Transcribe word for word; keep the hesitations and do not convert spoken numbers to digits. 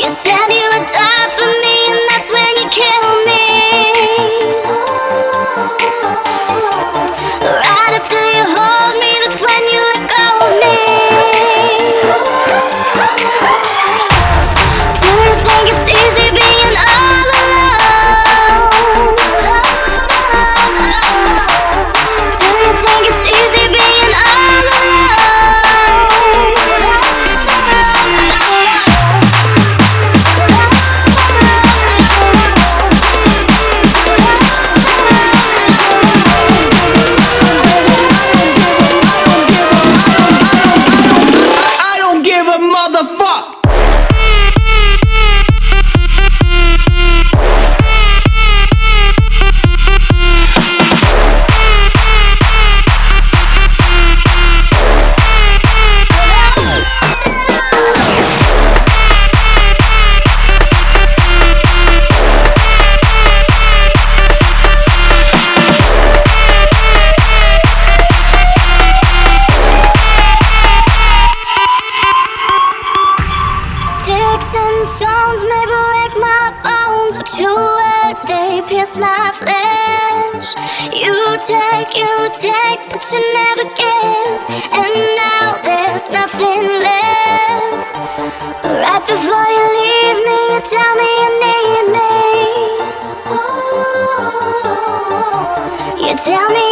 said you would die for me, and that's when you killed me. Right after you hold me, that's when you let go of me. Do you think it's easy being all alone? Do you think it's easy being all alone? I don't give a motherfucker. Sticks and stones may break my bones, but your words, they pierce my flesh. You take, you take, but you never give, and now there's nothing left. Right before you leave me, you tell me you need me. You tell me